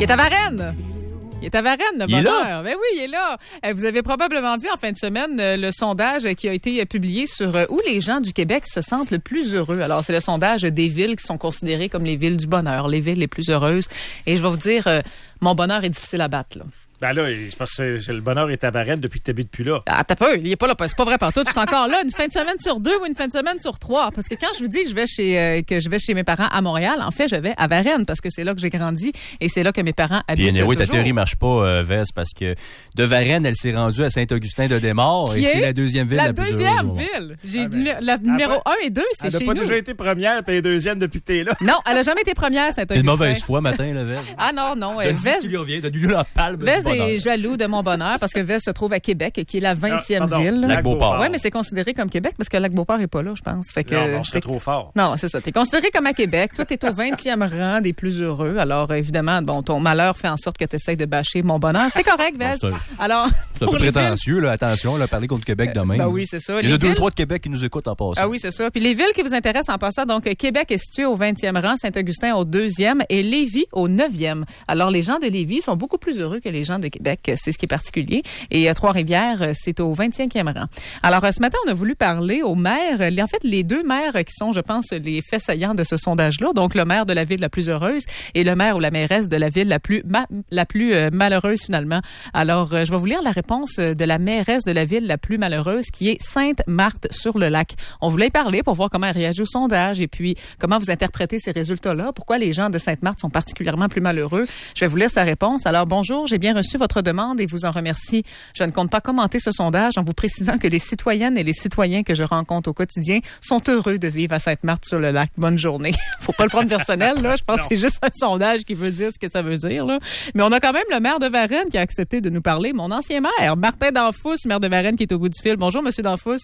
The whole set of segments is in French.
est à Varennes. Il est à Varennes, le bonheur. Ben oui, il est là. Vous avez probablement vu en fin de semaine le sondage qui a été publié sur où les gens du Québec se sentent le plus heureux. Alors, c'est le sondage des villes qui sont considérées comme les villes du bonheur, les villes les plus heureuses. Et je vais vous dire, mon bonheur est difficile à battre, là. Ben là, c'est parce que le bonheur est à Varennes depuis que tu habites plus là. Ah, t'as pas, il est pas là. C'est pas vrai partout. Je suis encore là une fin de semaine sur 2 ou une fin de semaine sur 3. Parce que quand je vous dis que je vais chez mes parents à Montréal, en fait, je vais à Varennes parce que c'est là que j'ai grandi et c'est là que mes parents habitent. Bien, oui, ta théorie marche pas, Vess, parce que de Varennes, elle s'est rendue à Saint-Augustin-de-Desmaures et c'est la deuxième ville la plus heureuse. La deuxième ville. J'ai la numéro 1 et 2, c'est chez nous. Elle n'a pas déjà été première puis deuxième depuis que t'es là. Non, elle a jamais été première, Saint-Augustin. C'est une mauvaise foi matin, là, Vess. Ah non. Vess, ce qui lui revient, donne-lui la palme. Vess est jaloux de mon bonheur parce que Vess se trouve à Québec, qui est la 20e ville. Lac-Beauport. Oui, mais c'est considéré comme Québec parce que Lac-Beauport est pas là, je pense. Fait que non, c'est trop fort. Non, c'est ça. T'es considéré comme à Québec. Toi, t'es au 20e rang des plus heureux. Alors, évidemment, bon, ton malheur fait en sorte que tu essaies de bâcher mon bonheur. C'est correct, Vess. Alors, c'est un peu prétentieux, là. Attention, là, parler contre Québec demain. Ben oui, c'est ça. Il y a 2-3 de Québec qui nous écoutent en passant. Ah oui, c'est ça. Puis les villes qui vous intéressent en passant, donc, Québec est situé au 20e rang, Saint-Augustin au 2e et Lévis au 9e. Alors, les gens de Lévis sont beaucoup plus heureux que les gens de Québec. C'est ce qui est particulier. Et Trois-Rivières, c'est au 25e rang. Alors, ce matin, on a voulu parler aux maires. En fait, les deux maires qui sont, je pense, les faits saillants de ce sondage-là. Donc, le maire de la ville la plus heureuse et le maire ou la mairesse de la ville la plus malheureuse, finalement. Alors, je vais vous lire la réponse de la mairesse de la ville la plus malheureuse, qui est Sainte-Marthe-sur-le-Lac. On voulait y parler pour voir comment elle réagit au sondage et puis comment vous interprétez ces résultats-là. Pourquoi les gens de Sainte-Marthe sont particulièrement plus malheureux? Je vais vous lire sa réponse. Alors, bonjour, j'ai bien reçu votre demande et vous en remercie. Je ne compte pas commenter ce sondage en vous précisant que les citoyennes et les citoyens que je rencontre au quotidien sont heureux de vivre à Sainte-Marthe-sur-le-Lac. Bonne journée. Faut pas le prendre personnel, là. Je pense que c'est juste un sondage qui veut dire ce que ça veut dire, là. Mais on a quand même le maire de Varennes qui a accepté de nous parler. Mon ancien maire, Martin Danfous, maire de Varennes, qui est au bout du fil. Bonjour, Monsieur Danfous.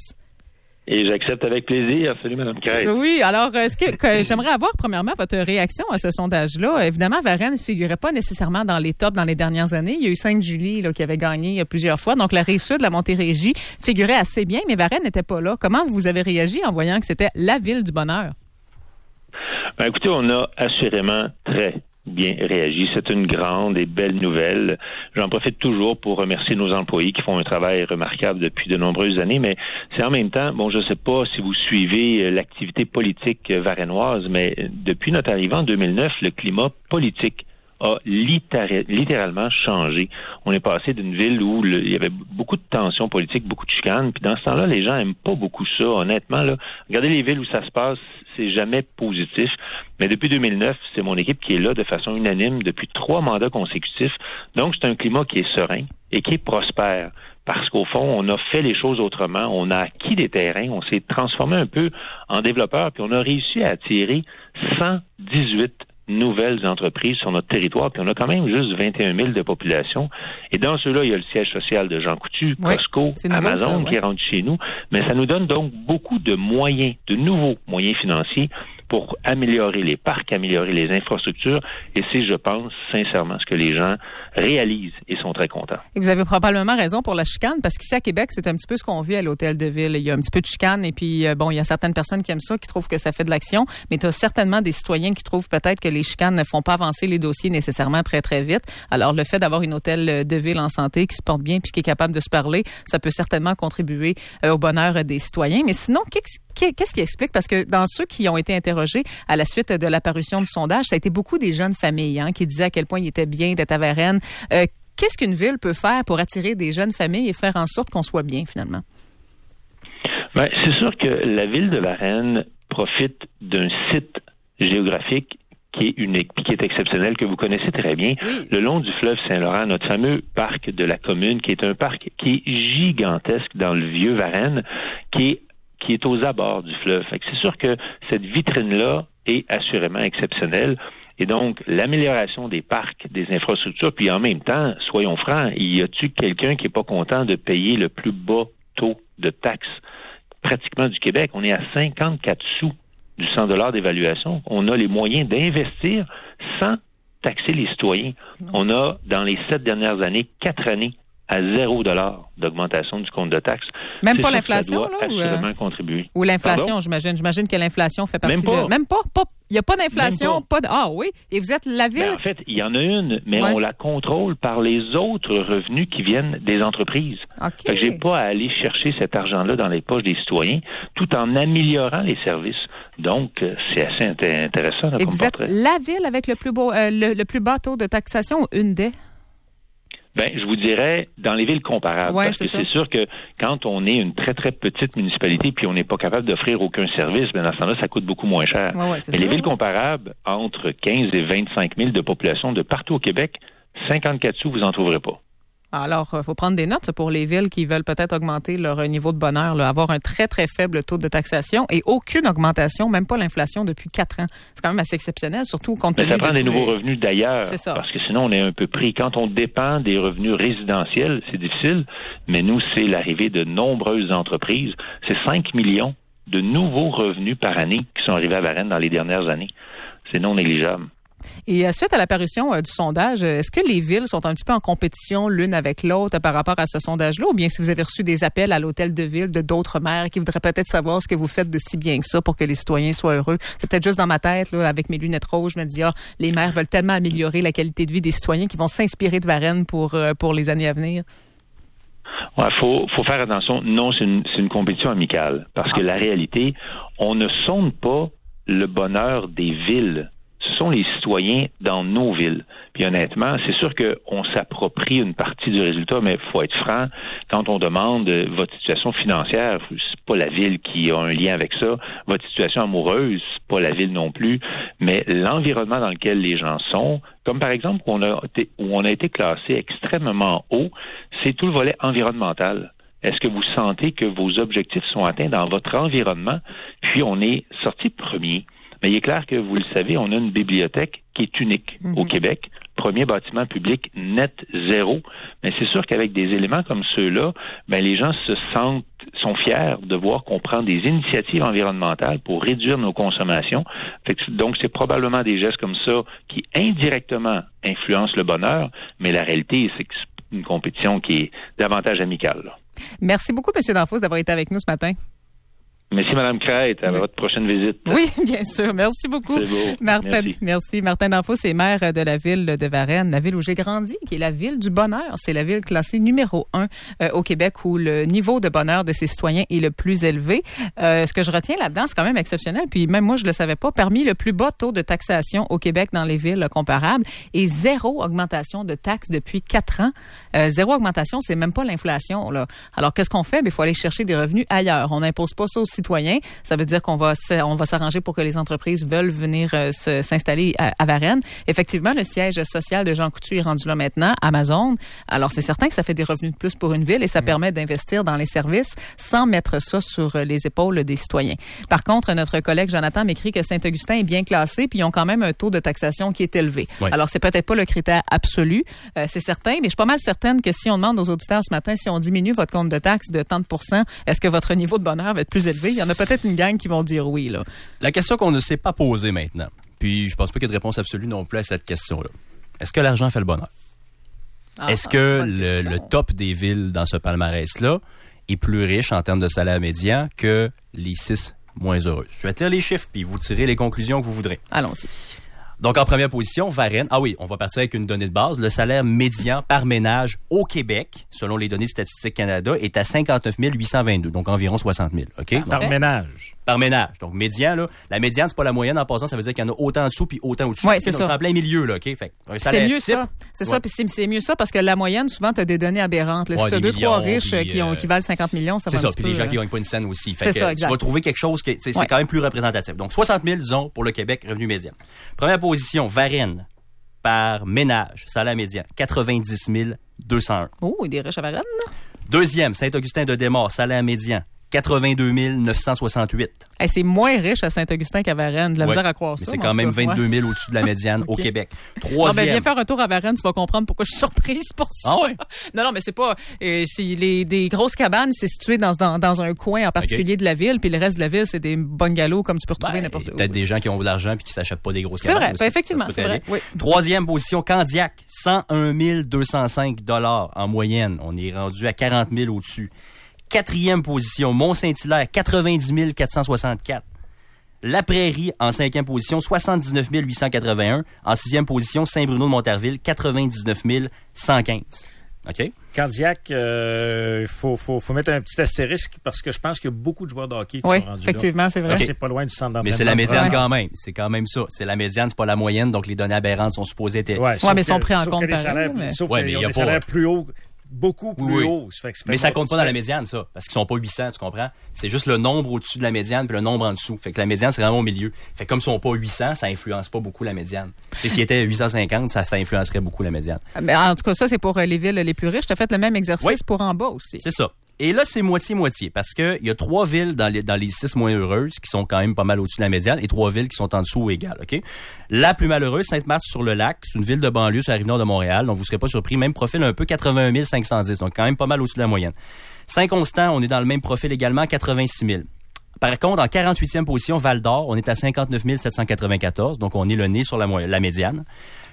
Et j'accepte avec plaisir. Salut, Mme Crête. Oui, alors, est-ce que j'aimerais avoir, premièrement, votre réaction à ce sondage-là. Évidemment, Varennes ne figurait pas nécessairement dans les tops dans les dernières années. Il y a eu Sainte-Julie là, qui avait gagné plusieurs fois. Donc, la Rive-Sud, la Montérégie figurait assez bien, mais Varennes n'était pas là. Comment vous avez réagi en voyant que c'était la ville du bonheur? Ben, écoutez, on a assurément très bien réagi. C'est une grande et belle nouvelle. J'en profite toujours pour remercier nos employés qui font un travail remarquable depuis de nombreuses années, mais c'est en même temps, bon, je ne sais pas si vous suivez l'activité politique varennoise, mais depuis notre arrivée en 2009, le climat politique a littéralement changé. On est passé d'une ville où il y avait beaucoup de tensions politiques, beaucoup de chicanes, puis dans ce temps-là, les gens aiment pas beaucoup ça, honnêtement. Là, regardez les villes où ça se passe, c'est jamais positif. Mais depuis 2009, c'est mon équipe qui est là de façon unanime depuis 3 mandats consécutifs. Donc, c'est un climat qui est serein et qui est prospère. Parce qu'au fond, on a fait les choses autrement, on a acquis des terrains, on s'est transformé un peu en développeur, puis on a réussi à attirer 118 nouvelles entreprises sur notre territoire, puis on a quand même juste 21 000 de population. Et dans ceux-là, il y a le siège social de Jean Coutu, Costco, Amazon qui rentrent chez nous. Mais ça nous donne donc beaucoup de moyens, de nouveaux moyens financiers pour améliorer les parcs, améliorer les infrastructures. Et c'est, je pense, sincèrement, ce que les gens réalisent et sont très contents. Et vous avez probablement raison pour la chicane, parce qu'ici à Québec, c'est un petit peu ce qu'on vit à l'hôtel de ville. Il y a un petit peu de chicane et puis, bon, il y a certaines personnes qui aiment ça, qui trouvent que ça fait de l'action, mais tu as certainement des citoyens qui trouvent peut-être que les chicanes ne font pas avancer les dossiers nécessairement très, très vite. Alors, le fait d'avoir une hôtel de ville en santé qui se porte bien puis qui est capable de se parler, ça peut certainement contribuer au bonheur des citoyens. Mais sinon, qu'est-ce qui explique? Parce que dans ceux qui ont été interrogés à la suite de l'apparition du sondage, ça a été beaucoup des jeunes familles qui disaient à quel point il était bien d'être à Varennes. Qu'est-ce qu'une ville peut faire pour attirer des jeunes familles et faire en sorte qu'on soit bien, finalement? Bien, c'est sûr que la ville de Varennes profite d'un site géographique qui est unique, puis qui est exceptionnel, que vous connaissez très bien, le long du fleuve Saint-Laurent, notre fameux parc de la commune, qui est un parc qui est gigantesque dans le vieux Varennes, qui est aux abords du fleuve. Fait que c'est sûr que cette vitrine-là est assurément exceptionnelle. Et donc, l'amélioration des parcs, des infrastructures, puis en même temps, soyons francs, y a-t-il quelqu'un qui est pas content de payer le plus bas taux de taxes pratiquement du Québec? On est à 54 sous du 100 $ d'évaluation. On a les moyens d'investir sans taxer les citoyens. On a, dans les 7 dernières années, 4 années à 0 $ d'augmentation du compte de taxes. Même pas l'inflation, ça doit assurément contribuer. Ou l'inflation, j'imagine. J'imagine que l'inflation fait partie de... Même pas. Il n'y a pas d'inflation. Pas de... Ah oui? Et vous êtes la ville... En fait, il y en a une, mais on la contrôle par les autres revenus qui viennent des entreprises. OK. Fait que j'ai pas à aller chercher cet argent-là dans les poches des citoyens, tout en améliorant les services. Donc, c'est assez intéressant. Et vous êtes la ville avec le plus bas taux de taxation ou une des? Ben, je vous dirais, dans les villes comparables, parce que c'est sûr que quand on est une très, très petite municipalité puis on n'est pas capable d'offrir aucun service, ben dans ce temps-là, ça coûte beaucoup moins cher. Mais les villes comparables, entre 15 et 25 000 de population de partout au Québec, 54 sous, vous n'en trouverez pas. Alors, il faut prendre des notes pour les villes qui veulent peut-être augmenter leur niveau de bonheur, là, avoir un très, très faible taux de taxation et aucune augmentation, même pas l'inflation depuis 4 ans. C'est quand même assez exceptionnel, surtout compte tenu ça prend des nouveaux revenus d'ailleurs, parce que sinon on est un peu pris. Quand on dépend des revenus résidentiels, c'est difficile, mais nous, c'est l'arrivée de nombreuses entreprises. C'est 5 millions de nouveaux revenus par année qui sont arrivés à Varennes dans les dernières années. C'est non négligeable. Et suite à l'apparition du sondage, est-ce que les villes sont un petit peu en compétition l'une avec l'autre par rapport à ce sondage-là? Ou bien si vous avez reçu des appels à l'hôtel de ville de d'autres maires qui voudraient peut-être savoir ce que vous faites de si bien que ça pour que les citoyens soient heureux? C'est peut-être juste dans ma tête, là, avec mes lunettes rouges, je me dis, les maires veulent tellement améliorer la qualité de vie des citoyens qu'ils vont s'inspirer de Varennes pour les années à venir. Ouais, faut faire attention. Non, c'est une compétition amicale. Parce que la réalité, on ne sonde pas le bonheur des villes. Ce sont les citoyens dans nos villes. Puis honnêtement, c'est sûr qu'on s'approprie une partie du résultat, mais il faut être franc, quand on demande votre situation financière, c'est pas la ville qui a un lien avec ça. Votre situation amoureuse, c'est pas la ville non plus, mais l'environnement dans lequel les gens sont, comme par exemple où on a été classé extrêmement haut, c'est tout le volet environnemental. Est-ce que vous sentez que vos objectifs sont atteints dans votre environnement? Puis on est sorti premier. Mais il est clair que, vous le savez, on a une bibliothèque qui est unique au Québec. Premier bâtiment public net zéro. Mais c'est sûr qu'avec des éléments comme ceux-là, ben les gens sont fiers de voir qu'on prend des initiatives environnementales pour réduire nos consommations. Donc, c'est probablement des gestes comme ça qui indirectement influencent le bonheur. Mais la réalité, c'est que c'est une compétition qui est davantage amicale. Là. Merci beaucoup, M. Danfos, d'avoir été avec nous ce matin. Merci, Mme Crête. À votre prochaine visite. Oui, bien sûr. Merci beaucoup. C'est beau. Martin, merci. Martin Danfos est maire de la ville de Varennes, la ville où j'ai grandi, qui est la ville du bonheur. C'est la ville classée numéro 1 au Québec où le niveau de bonheur de ses citoyens est le plus élevé. Ce que je retiens là-dedans, c'est quand même exceptionnel. Puis même moi, je le savais pas. Parmi le plus bas taux de taxation au Québec dans les villes comparables et 0 augmentation de taxes depuis 4 ans. 0 augmentation, c'est même pas l'inflation, là. Alors, qu'est-ce qu'on fait? Il faut aller chercher des revenus ailleurs. On n'impose pas ça aux citoyens. Ça veut dire qu'on va s'arranger pour que les entreprises veulent venir s'installer à Varennes. Effectivement, le siège social de Jean Coutu est rendu là maintenant, Amazon. Alors, c'est certain que ça fait des revenus de plus pour une ville et ça permet d'investir dans les services sans mettre ça sur les épaules des citoyens. Par contre, notre collègue Jonathan m'écrit que Saint-Augustin est bien classé puis ils ont quand même un taux de taxation qui est élevé. Oui. Alors, c'est peut-être pas le critère absolu, c'est certain, mais je suis pas mal certaine que si on demande aux auditeurs ce matin si on diminue votre compte de taxe de tant de %, est-ce que votre niveau de bonheur va être plus élevé? Il y en a peut-être une gang qui vont dire oui, là. La question qu'on ne s'est pas posée maintenant, puis je pense pas qu'il y ait de réponse absolue non plus à cette question-là. Est-ce que l'argent fait le bonheur? Est-ce que le top des villes dans ce palmarès-là est plus riche en termes de salaire médian que les 6 moins heureuses? Je vais te lire les chiffres, puis vous tirez les conclusions que vous voudrez. Allons-y. Donc, en première position, Varennes. Ah oui, on va partir avec une donnée de base. Le salaire médian par ménage au Québec, selon les données Statistique Canada, est à 59 822, donc environ 60 000. OK? Par ménage. Par ménage. Donc, médian, là. La médiane, c'est pas la moyenne en passant, ça veut dire qu'il y en a autant en dessous puis autant au-dessus. Oui, c'est ça. Donc, c'est en plein milieu, là. OK? Fait un c'est mieux type, ça. C'est ça, puis c'est mieux ça parce que la moyenne, souvent, tu as des données aberrantes. Là. Si tu as 2-3 riches qui valent 50 millions, ça va un petit peu... C'est ça, puis les gens qui gagnent pas une scène aussi. Fait c'est que ça, exact. Tu vas trouver quelque chose qui c'est quand même plus représentatif. Donc, 60 000, disons, pour le Québec, revenu médian. Première position, Varennes, par ménage, salaire médian, 90 201. Oh, il est riche à Varennes, là. Deuxième, Saint-Augustin-de-Desmaures, salaire médian, 82 968. Hey, c'est moins riche à Saint-Augustin qu'à Varennes. De la misère à croire mais ça. c'est quand même 22 000 au-dessus de la médiane au Québec. Troisième. Viens faire un tour à Varennes, tu vas comprendre pourquoi je suis surprise pour ça. Ah ouais? Non, mais c'est pas... des grosses cabanes, c'est situé dans un coin en particulier de la ville, puis le reste de la ville, c'est des bungalows comme tu peux retrouver n'importe où. Peut-être des gens qui ont de l'argent puis qui s'achètent pas des grosses cabanes. C'est vrai, effectivement, c'est vrai. Oui. Troisième position, Candiac, 101 205 $ en moyenne. On est rendu à 40 000 au-dessus. Quatrième position, Mont-Saint-Hilaire, 90 464. La Prairie, en cinquième position, 79 881. En sixième position, Saint-Bruno de Montarville, 99 115. OK? Candiac, faut mettre un petit astérisque parce que je pense qu'il y a beaucoup de joueurs de hockey qui sont rendus là. Oui, effectivement, c'est vrai. Okay. C'est pas loin du centre d'entraînement. Mais c'est la médiane quand même. C'est quand même ça. C'est la médiane, c'est pas la moyenne, donc les données aberrantes sont supposées être... Ouais, mais sont pris en compte par Sauf qu'il y a des salaires plus hauts. Beaucoup plus haut. Mais ça compte pas dans la médiane, ça. Parce qu'ils sont pas 800, tu comprends? C'est juste le nombre au-dessus de la médiane puis le nombre en dessous. Fait que la médiane, c'est vraiment au milieu. Fait que comme ils sont pas 800, ça influence pas beaucoup la médiane. S'il était 850, ça influencerait beaucoup la médiane. Mais en tout cas, ça, c'est pour les villes les plus riches. Tu as fait le même exercice pour en bas aussi. C'est ça. Et là, c'est moitié-moitié, parce que il y a 3 villes dans les 6 moins heureuses qui sont quand même pas mal au-dessus de la médiane et 3 villes qui sont en dessous ou égales, OK? La plus malheureuse, Sainte-Marthe-sur-le-Lac, c'est une ville de banlieue sur la Rive-Nord de Montréal, donc vous serez pas surpris, même profil un peu 81 510, donc quand même pas mal au-dessus de la moyenne. Saint-Constant, on est dans le même profil également, 86 000. Par contre, en 48e position, Val-d'Or, on est à 59 794, donc on est le nez sur la médiane.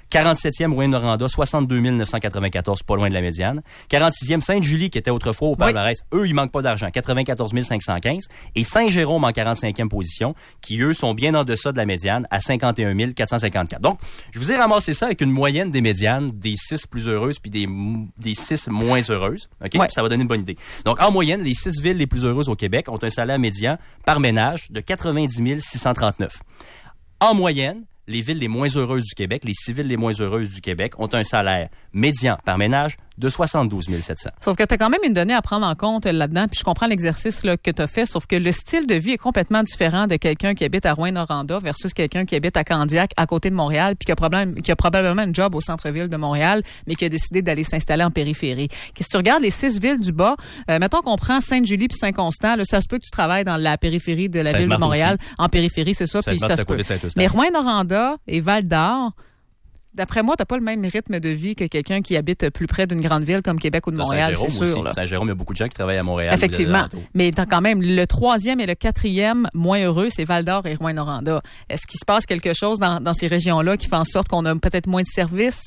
47e, Rouyn-Noranda, 62 994, pas loin de la médiane. 46e, Sainte-Julie, qui était autrefois au palmarès. Eux, ils manquent pas d'argent, 94 515. Et Saint-Jérôme en 45e position, qui, eux, sont bien en deçà de la médiane, à 51 454. Donc, je vous ai ramassé ça avec une moyenne des médianes, des 6 plus heureuses puis des 6 moins heureuses. OK? Ouais. Ça va donner une bonne idée. Donc, en moyenne, les 6 villes les plus heureuses au Québec ont un salaire médian par ménage de 90 639. En moyenne, les villes les moins heureuses du Québec, les 6 villes les moins heureuses du Québec ont un salaire médian par ménage de 72 700. Sauf que tu as quand même une donnée à prendre en compte là-dedans, puis je comprends l'exercice là, que tu as fait, sauf que le style de vie est complètement différent de quelqu'un qui habite à Rouyn-Noranda versus quelqu'un qui habite à Candiac, à côté de Montréal, puis qui a probablement un job au centre-ville de Montréal, mais qui a décidé d'aller s'installer en périphérie. Si tu regardes les 6 villes du bas, mettons qu'on prend Sainte-Julie puis Saint-Constant, là, ça se peut que tu travailles dans la périphérie de la ville de Montréal, aussi. En périphérie, c'est ça, puis ça se peut. Mais Rouyn-Noranda et Val-d'Or, d'après moi, t'as pas le même rythme de vie que quelqu'un qui habite plus près d'une grande ville comme Québec ou de Montréal, c'est sûr. Là. Saint-Jérôme, il y a beaucoup de gens qui travaillent à Montréal. Effectivement. Mais t'as quand même le 3e et le 4e moins heureux, c'est Val-d'Or et Rouyn-Noranda. Est-ce qu'il se passe quelque chose dans ces régions-là qui fait en sorte qu'on a peut-être moins de services,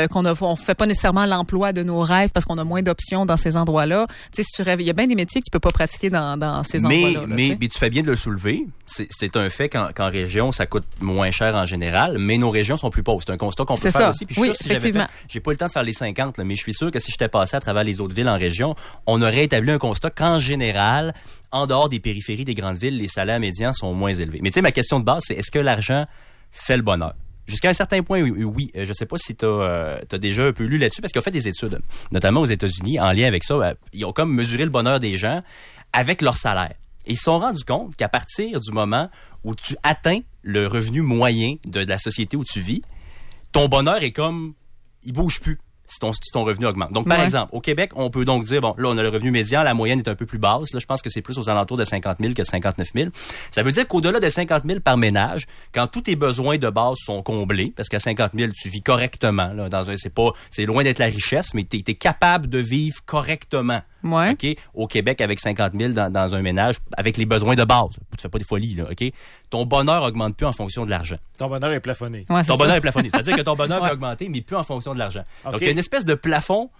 on fait pas nécessairement l'emploi de nos rêves parce qu'on a moins d'options dans ces endroits-là? Tu sais, si tu rêves, il y a bien des métiers que tu peux pas pratiquer dans ces endroits-là. Mais tu fais bien de le soulever. C'est un fait qu'en région, ça coûte moins cher en général, mais nos régions sont plus pauvres. C'est un constat qu'on peut faire aussi. Puis je suis sûr, si j'ai pas eu le temps de faire les 50, là, mais je suis sûr que si j'étais passé à travers les autres villes en région, on aurait établi un constat qu'en général, en dehors des périphéries des grandes villes, les salaires médians sont moins élevés. Mais tu sais, ma question de base, c'est est-ce que l'argent fait le bonheur? Jusqu'à un certain point, oui. Je sais pas si t'as déjà un peu lu là-dessus, parce qu'ils ont fait des études, notamment aux États-Unis, en lien avec ça. Ils ont comme mesuré le bonheur des gens avec leur salaire. Et ils se sont rendus compte qu'à partir du moment où tu atteins le revenu moyen de la société où tu vis, ton bonheur est comme, il bouge plus si ton revenu augmente. Donc, par exemple, au Québec, on peut donc dire, bon, là, on a le revenu médian, la moyenne est un peu plus basse. Là, je pense que c'est plus aux alentours de 50 000 que de 59 000. Ça veut dire qu'au-delà de 50 000 par ménage, quand tous tes besoins de base sont comblés, parce qu'à 50 000, tu vis correctement, là, c'est loin d'être la richesse, mais t'es capable de vivre correctement. Ouais. OK? Au Québec, avec 50 000 dans un ménage, avec les besoins de base. Tu fais pas des folies, là, OK? Ton bonheur augmente plus en fonction de l'argent. Ton bonheur est plafonné. Ouais, ton bonheur est plafonné. C'est-à-dire que ton bonheur peut augmenter, mais plus en fonction de l'argent. Okay. Donc, il y a une espèce de plafond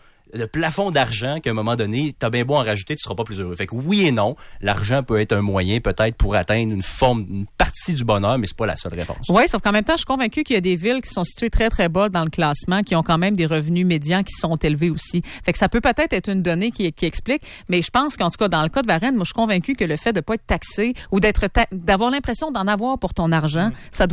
d'argent qu'à un moment donné, t'as bien beau en rajouter, tu seras pas plus heureux. Fait que oui et non, l'argent peut être un moyen peut-être pour atteindre une partie du bonheur, mais c'est pas la seule réponse. Oui, sauf qu'en même temps, je suis convaincue qu'il y a des villes qui sont situées très, très bas dans le classement, qui ont quand même des revenus médians qui sont élevés aussi. Fait que ça peut peut-être être une donnée qui explique, mais je pense qu'en tout cas, dans le cas de Varennes, moi, je suis convaincue que le fait de pas être taxé ou d'avoir l'impression d'en avoir pour ton argent, ça doit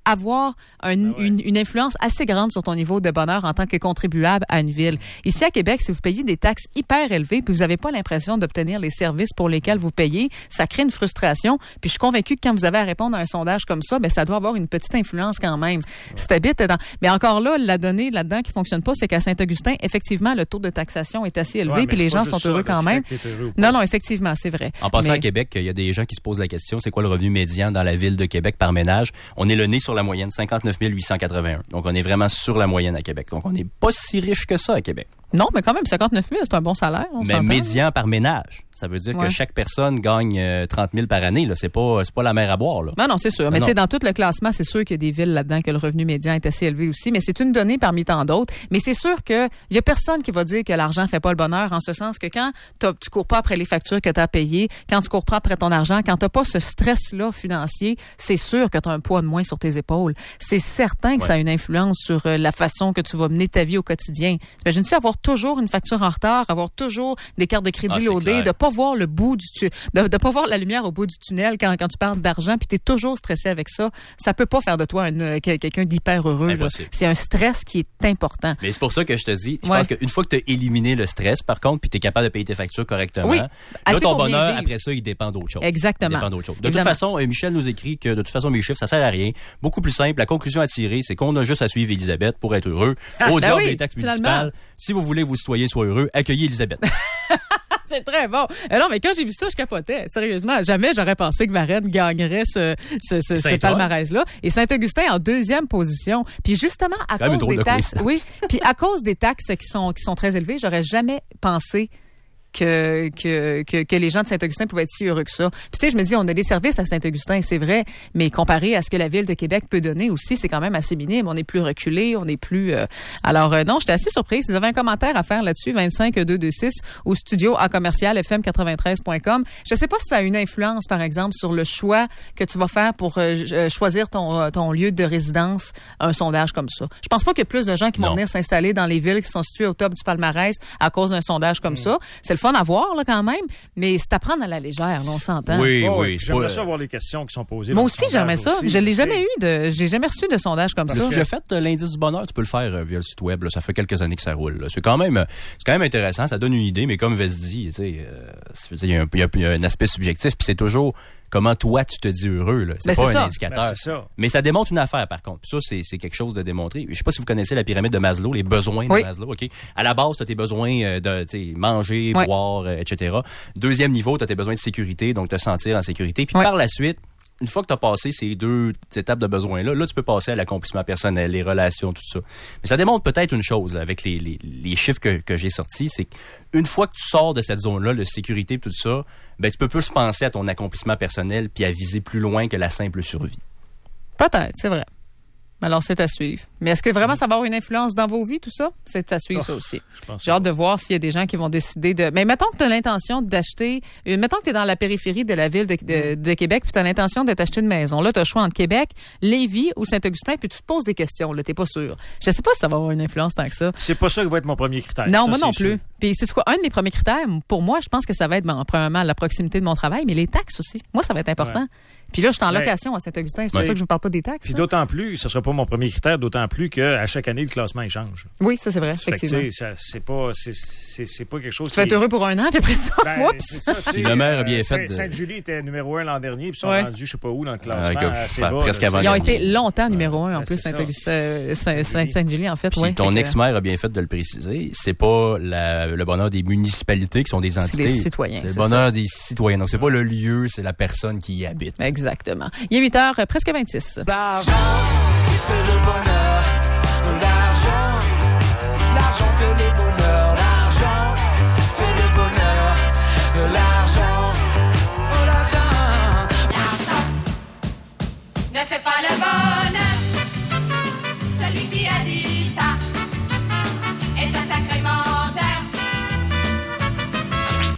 avoir une influence assez grande sur ton niveau de bonheur en tant que contribuable à une ville. Ici, à Québec, si vous payez des taxes hyper élevées puis vous n'avez pas l'impression d'obtenir les services pour lesquels vous payez, ça crée une frustration. Puis je suis convaincue que quand vous avez à répondre à un sondage comme ça, ben ça doit avoir une petite influence quand même. Si t'habites dans... Mais encore là, la donnée là-dedans qui fonctionne pas, c'est qu'à Saint-Augustin, effectivement, le taux de taxation est assez élevé puis les gens sont heureux quand même. Non, effectivement, c'est vrai. En passant à Québec, il y a des gens qui se posent la question, c'est quoi le revenu médian dans la ville de Québec par ménage? On est le nez sur la moyenne, 59 881. Donc, on est vraiment sur la moyenne à Québec. Donc, on n'est pas si riche que ça à Québec. Non, mais quand même, 59 000, c'est un bon salaire. Mais médian par ménage. Ça veut dire que chaque personne gagne 30 000 par année. Là. C'est pas la mer à boire. Là. Non, c'est sûr. Mais tu sais, dans tout le classement, c'est sûr qu'il y a des villes là-dedans que le revenu médian est assez élevé aussi. Mais c'est une donnée parmi tant d'autres. Mais c'est sûr qu'il y a personne qui va dire que l'argent fait pas le bonheur, en ce sens que quand tu cours pas après les factures que tu as payées, quand tu cours pas après ton argent, quand t'as pas ce stress-là financier, c'est sûr que tu as un poids de moins sur tes épaules. C'est certain que ça a une influence sur la façon que tu vas mener ta vie au quotidien. Imagine-tu avoir toujours une facture en retard, avoir toujours des cartes de crédit loadées, de pas voir le bout de pas voir la lumière au bout du tunnel quand tu parles d'argent, puis tu es toujours stressé avec ça. Ça peut pas faire de toi quelqu'un d'hyper heureux. C'est un stress qui est important. Mais c'est pour ça que je te dis, je pense qu'une fois que tu as éliminé le stress, par contre, puis tu es capable de payer tes factures correctement, là, ton bonheur, après ça, il dépend d'autre chose. Exactement. De toute façon, Michel nous écrit que de toute façon, mes chiffres, ça sert à rien. Beaucoup plus simple. La conclusion à tirer, c'est qu'on a juste à suivre Elisabeth pour être heureux. Au diable des taxes municipales. Si vous voulez que vos citoyens soient heureux, accueillez Elisabeth. C'est très bon. Non, mais quand j'ai vu ça, je capotais. Sérieusement, jamais j'aurais pensé que Varennes gagnerait ce palmarès-là. Et Saint-Augustin en 2e position. Puis justement, à cause des taxes, puis à cause des taxes qui sont très élevées, j'aurais jamais pensé que les gens de Saint-Augustin pouvaient être si heureux que ça. Puis tu sais, je me dis, on a des services à Saint-Augustin, c'est vrai, mais comparé à ce que la ville de Québec peut donner aussi, c'est quand même assez minime. On est plus reculé, on est plus... Alors non, j'étais assez surprise. Si vous avez un commentaire à faire là-dessus, 25226 au studio à commercial fm93.com. Je sais pas si ça a une influence, par exemple, sur le choix que tu vas faire pour choisir ton lieu de résidence, un sondage comme ça. Je pense pas qu'il y a plus de gens qui vont venir s'installer dans les villes qui sont situées au top du palmarès à cause d'un sondage comme ça. C'est le fun à voir là, quand même, mais c'est à prendre à la légère, là, on s'entend. Oui. J'aimerais ça voir les questions qui sont posées. Moi aussi, j'aimerais ça. Je l'ai jamais eu j'ai jamais reçu de sondage comme ça. J'ai fait l'indice du bonheur, tu peux le faire via le site web, là. Ça fait quelques années que ça roule. Là. C'est quand même intéressant, ça donne une idée, mais comme Vess dit, il y a un aspect subjectif, puis c'est toujours comment toi tu te dis heureux, là. C'est pas un indicateur. Mais ça démontre une affaire, par contre. Puis ça, c'est quelque chose de démontré. Je sais pas si vous connaissez la pyramide de Maslow, les besoins de Maslow, OK? À la base, tu as tes besoins de manger, boire, etc. Deuxième niveau, tu as tes besoins de sécurité, donc te sentir en sécurité. Puis par la suite, une fois que tu as passé ces 2 étapes de besoins-là, là, tu peux passer à l'accomplissement personnel, les relations, tout ça. Mais ça démontre peut-être une chose, là, avec les chiffres que j'ai sortis, c'est qu'une fois que tu sors de cette zone-là, de sécurité et tout ça, ben, tu peux plus penser à ton accomplissement personnel puis à viser plus loin que la simple survie. Peut-être, c'est vrai. Alors, c'est à suivre. Mais est-ce que vraiment ça va avoir une influence dans vos vies, tout ça? C'est à suivre, ça aussi. J'ai hâte de voir s'il y a des gens qui vont décider de... Mais mettons que tu as l'intention d'acheter... Mettons que tu es dans la périphérie de la ville de Québec puis tu as l'intention de t'acheter une maison. Là, tu as le choix entre Québec, Lévis ou Saint-Augustin puis tu te poses des questions. Là, t'es pas sûr. Je sais pas si ça va avoir une influence tant que ça. C'est pas ça qui va être mon premier critère. Non, ça, moi non plus. Puis c'est quoi? Un de mes premiers critères, pour moi, je pense que ça va être, premièrement, la proximité de mon travail, mais les taxes aussi. Moi, ça va être important. Ouais. Puis là, je suis en location à Saint-Augustin. C'est pour ça que je ne parle pas des taxes. Puis d'autant plus, ce ne sera pas mon premier critère, d'autant plus qu'à chaque année, le classement, il change. Oui, ça, c'est vrai, effectivement. C'est pas quelque chose tu vas être heureux pour un an, puis après ça, le maire a bien fait. Sainte-Julie était numéro 1 l'an dernier, puis ils sont rendus, je sais pas où, dans le classement. Presque avant. Ils ont été longtemps numéro 1, en plus, Sainte-Julie, en fait. Puis ton ex-maire a bien fait de le préciser. C'est pas le bonheur des municipalités qui sont des entités. C'est les citoyens. C'est le bonheur des citoyens. Donc, c'est pas le lieu, c'est la personne qui y habite. Exactement. Il est 8h, presque 26. L'argent qui fait